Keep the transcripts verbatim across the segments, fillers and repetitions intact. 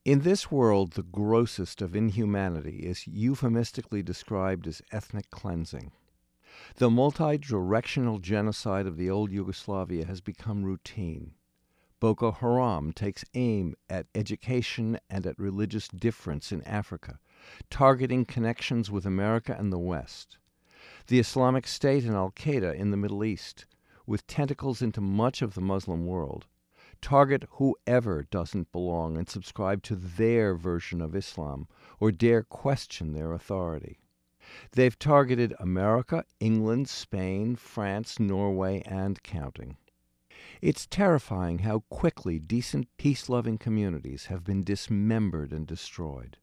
In this world, the grossest of inhumanity is euphemistically described as ethnic cleansing. The multi-directional genocide of the old Yugoslavia has become routine. Boko Haram takes aim at education and at religious difference in Africa, targeting connections with America and the West. The Islamic State and Al-Qaeda in the Middle East, with tentacles into much of the Muslim world, target whoever doesn't belong and subscribe to their version of Islam or dare question their authority. They've targeted America, England, Spain, France, Norway, and counting. It's terrifying how quickly decent, peace-loving communities have been dismembered and destroyed.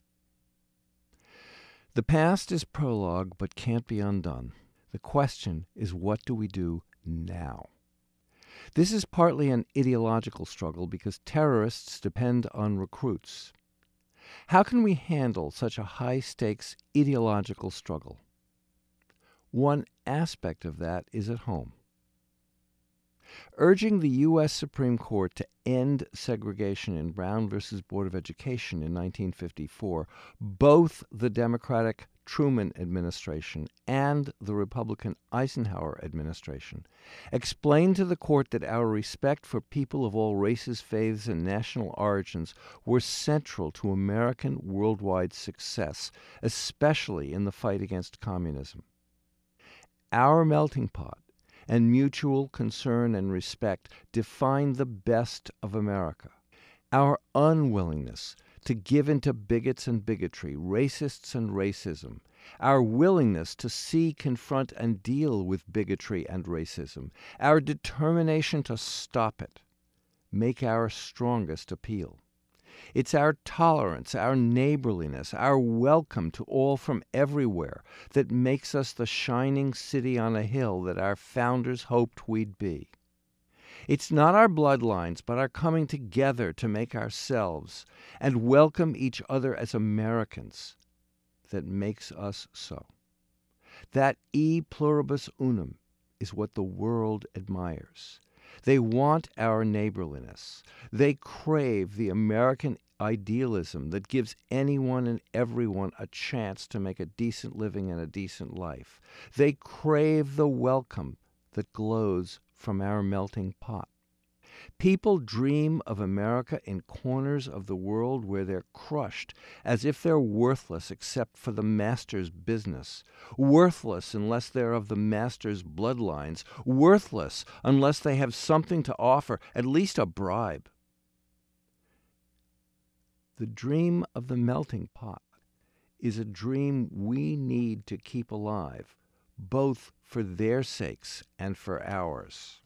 The past is prologue but can't be undone. The question is, what do we do now? This is partly an ideological struggle because terrorists depend on recruits. How can we handle such a high-stakes ideological struggle? One aspect of that is at home. Urging the U S Supreme Court to end segregation in Brown versus Board of Education in nineteen fifty-four, both the Democratic Truman administration and the Republican Eisenhower administration explained to the court that our respect for people of all races, faiths, and national origins were central to American worldwide success, especially in the fight against communism. Our melting pot and mutual concern and respect define the best of America. Our unwillingness to give in to bigots and bigotry, racists and racism, our willingness to see, confront, and deal with bigotry and racism, our determination to stop it, make our strongest appeal. It's our tolerance, our neighborliness, our welcome to all from everywhere that makes us the shining city on a hill that our founders hoped we'd be. It's not our bloodlines, but our coming together to make ourselves and welcome each other as Americans that makes us so. That e pluribus unum is what the world admires. They want our neighborliness. They crave the American idealism that gives anyone and everyone a chance to make a decent living and a decent life. They crave the welcome that glows from our melting pot. People dream of America in corners of the world where they're crushed as if they're worthless except for the master's business, worthless unless they're of the master's bloodlines, worthless unless they have something to offer, at least a bribe. The dream of the melting pot is a dream we need to keep alive, both for their sakes and for ours.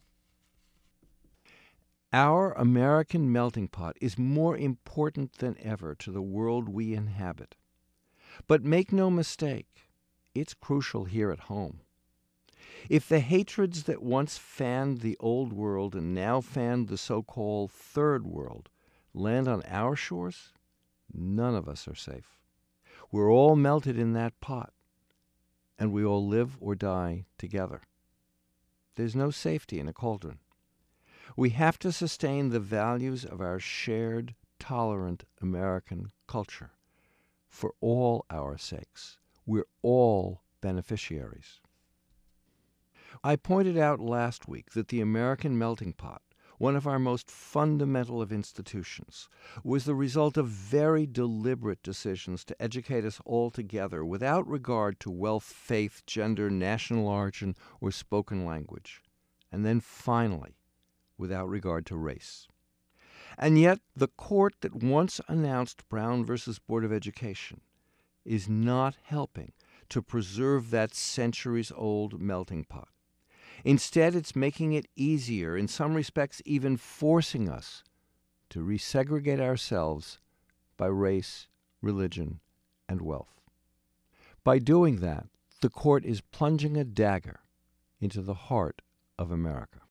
Our American melting pot is more important than ever to the world we inhabit. But make no mistake, it's crucial here at home. If the hatreds that once fanned the old world and now fan the so-called third world land on our shores, none of us are safe. We're all melted in that pot, and we all live or die together. There's no safety in a cauldron. We have to sustain the values of our shared, tolerant American culture. For all our sakes, we're all beneficiaries. I pointed out last week that the American melting pot, one of our most fundamental of institutions, was the result of very deliberate decisions to educate us all together without regard to wealth, faith, gender, national origin, or spoken language. And then finally, without regard to race. And yet, the court that once announced Brown versus Board of Education is not helping to preserve that centuries-old melting pot. Instead, it's making it easier, in some respects even forcing us to resegregate ourselves by race, religion, and wealth. By doing that, the court is plunging a dagger into the heart of America.